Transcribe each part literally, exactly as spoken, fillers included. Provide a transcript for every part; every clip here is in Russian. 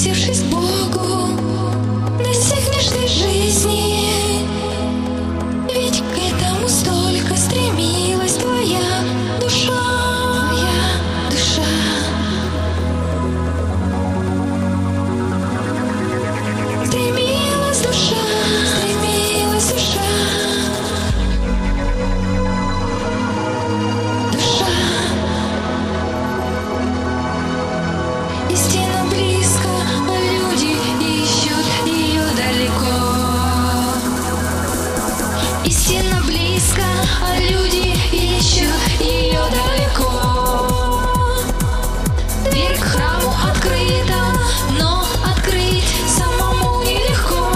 приблизившись к Богу, достигнешь ты жизни. Ведь к этому столько стремилась твоя душа, твоя душа. Стремилась душа, стремилась душа. Душа. Истина близко, а люди ищут ее далеко. Истина близко, а люди ищут ее далеко. Дверь к храму открыта, но открыть самому нелегко.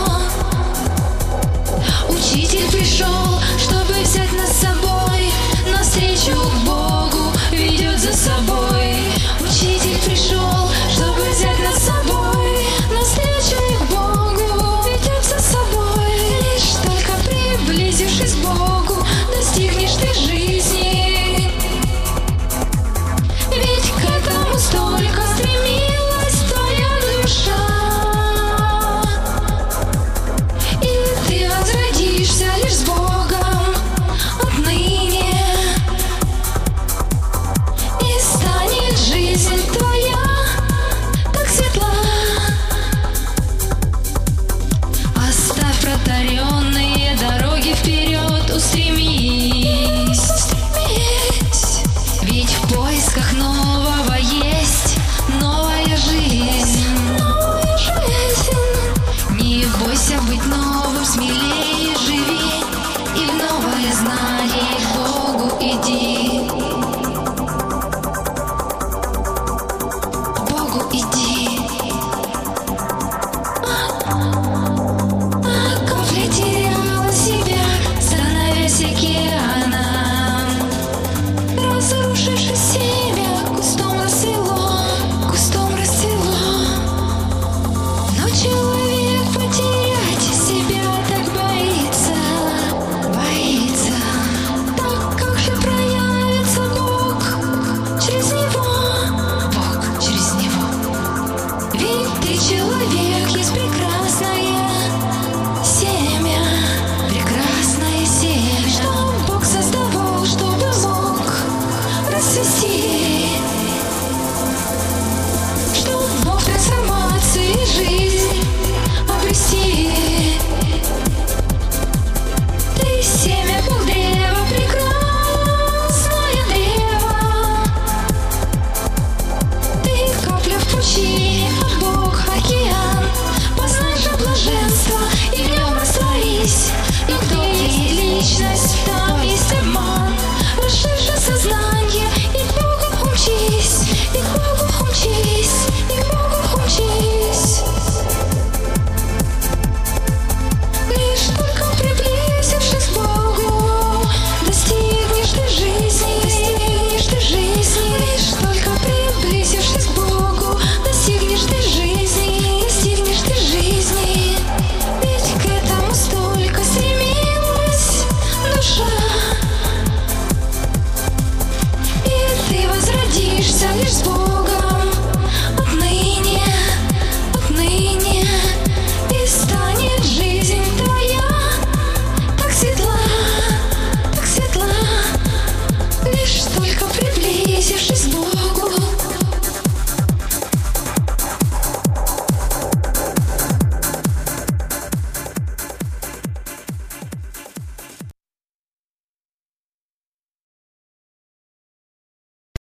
Учитель пришел, чтобы взять нас с собой, навстречу к Богу ведет за собой. Учитель пришел, чтобы взять нас с собой, навстречу к Богу ведет за собой. Лишь только приблизившись к Богу, достигнешь ты жизни. Ведь к этому столько стремилась твоя душа. И ты возродишься лишь с Богом отныне, и станет жизнь твоя так светла. Оставь протаренные дороги, вперед устремись. Устремись. Ведь в поисках нового есть новая жизнь. Новая жизнь. Не бойся быть новым, смелее живи, и в новое знание к Богу иди. К Богу иди. Капля теряла себя, становясь океаном. Разрушившись себя, кустом расцвело, кустом расцвело. Но человек потерять себя так боится, боится. Так как же проявится Бог через него, Бог через него? Ведь ты человек.